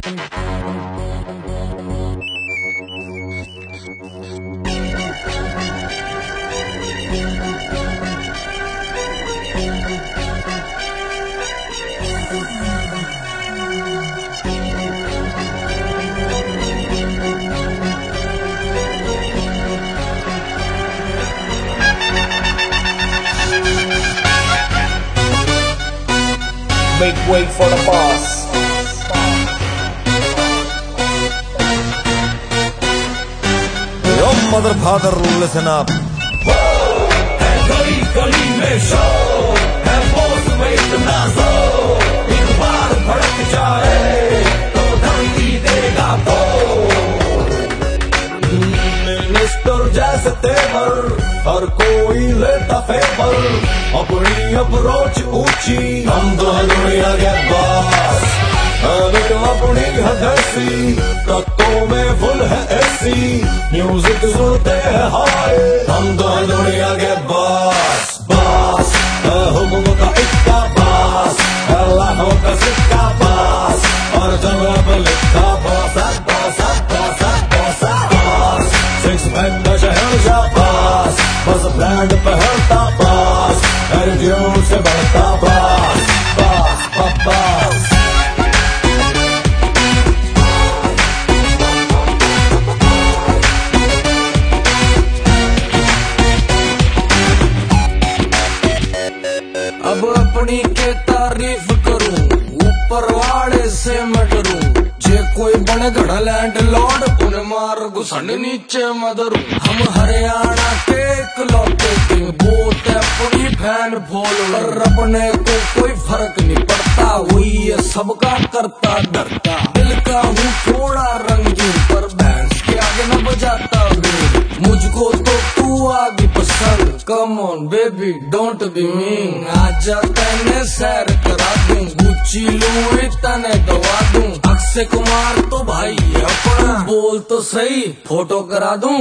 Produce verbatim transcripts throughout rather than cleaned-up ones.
Make way for the boss. Yo mother father, listen up. है गली गली में शो, है बोस में इतना जोर, एक बार भड़क जाए तो धरती देगा बोल। मिनिस्टर जैसे तेवर, हर कोई लेता फेवर, अपनी अप्रोच ऊंची, हम तो है दुनिया के बॉस। लेकिन अपनी है देसी, ट्रकों में फुल है एसी, म्यूजिक सुनते हैं हाय, हम तो है दुनिया के बॉस। बॉस हुक्म का इक्का बॉस, लाखों का सिक्का बॉस, और जगह पर लिखा boss boss boss boss boss. Six pack का शहर जा बॉस, बस ब्रांड पहनता बॉस, एटीट्यूड से बढ़ता बॉस बॉस बॉस। अब अपनी के तारीफ करूं, ऊपर वाले से मैं डरूं, जे कोई बने गढ़ लैंड लॉर्ड, उन्हें मार घुसंड नीचे मदरू। हम हरियाणा के इकलौते किंग, बोट अपनी फैन फॉलोअर, अपने को कोई फर्क नहीं पड़ता, वही है सबका करता डरता। दिल का हूँ थोड़ा रंगीन, पर बैंड्स के आगे न बजाता बीन, मुझको तो तू आगे पसंद, come on baby don't be mean. आजा तने सैर करा दूं, गुच्ची लूई तने दवा दूं, अक्षय कुमार तो भाई अपना, बोल तो सही फोटो करा दूं।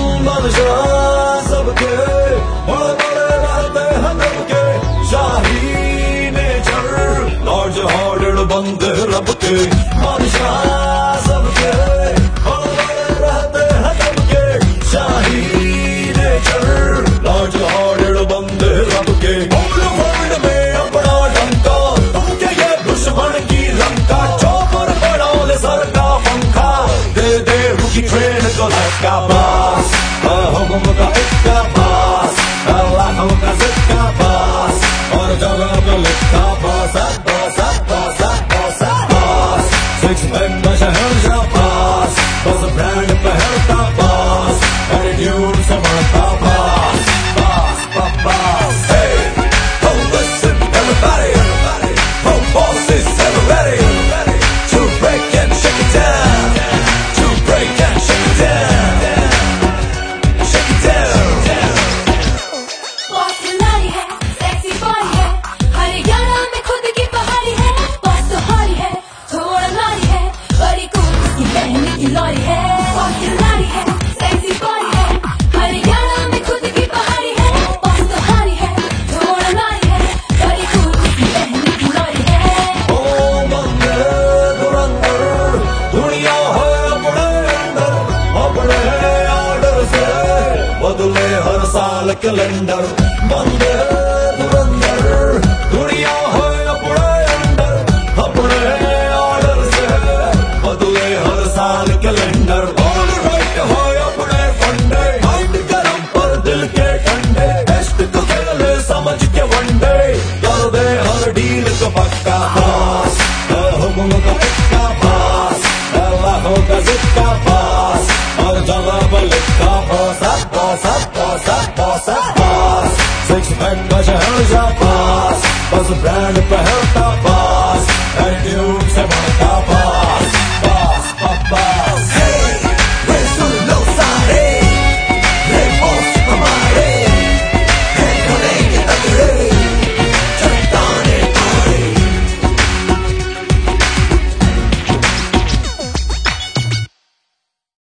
बादशाह सबके बड़े बड़े रहते हैं सबके, शाही नेचर लॉर्ड हार्डेड बंदे रब के। बादशाह सबके बड़े बड़े रहते हैं सबके, शाही नेचर लॉर्ड हार्डेड बंदे रब के। पूरे वर्ल्ड में अपना डंका, तुम क्या ये दुश्मन की लंका, चौपर बढ़ाओ ले सर का पंखा, दे दे रुकी ट्रेन को धक्का बॉस। हुक्म का इक्का बॉस, लाखों का सिक्का बॉस, और जगह पर लिखा boss boss boss boss boss. Six pack का शहर जा बॉस, बस ब्रांड पहनता बॉस, एटीट्यूड से बढ़ता boss boss boss. Hey, oh listen everybody, oh boss is ever ready to break and shake it down, to break and shake it down, shake it down। Boss खिलाड़ी है, sexy body है, हरियाणा में खुद की पहाड़ी है, बॉस तो हारी है, थोड़ा नारी है, बड़ी कूल उसकी बहन की लॉरी है। बॉस खिलाड़ी है, सेक्सी बॉडी है, हरियाणा में खुद की पहाड़ी है, बॉस तो हारी है, थोड़ा नारी है, बड़ी कूल उसकी बहन की लॉरी है। ओ बंदे धुरंधर, दुनिया है अपने अंदर, अपने ऑर्डर से बदले हर साल कैलेंडर। बंदे धुरंधर, दुनिया है अपने अंदर, अपने ऑर्डर से बदले हर साल कैलेंडर। ऑल राइट है अपने फंडे, माइंड गरम पर दिल के ठंडे, टेस्ट को खेले समझ के वनडे, कर दे हर डील को पक्का बॉस। हुक्म का इक्का बॉस, लाखों का सिक्का बॉस, और जगह पर लिखा boss boss boss boss boss. Six pack का शहर जा बॉस, बस ब्रांड पहनता बॉस, एटीट्यूड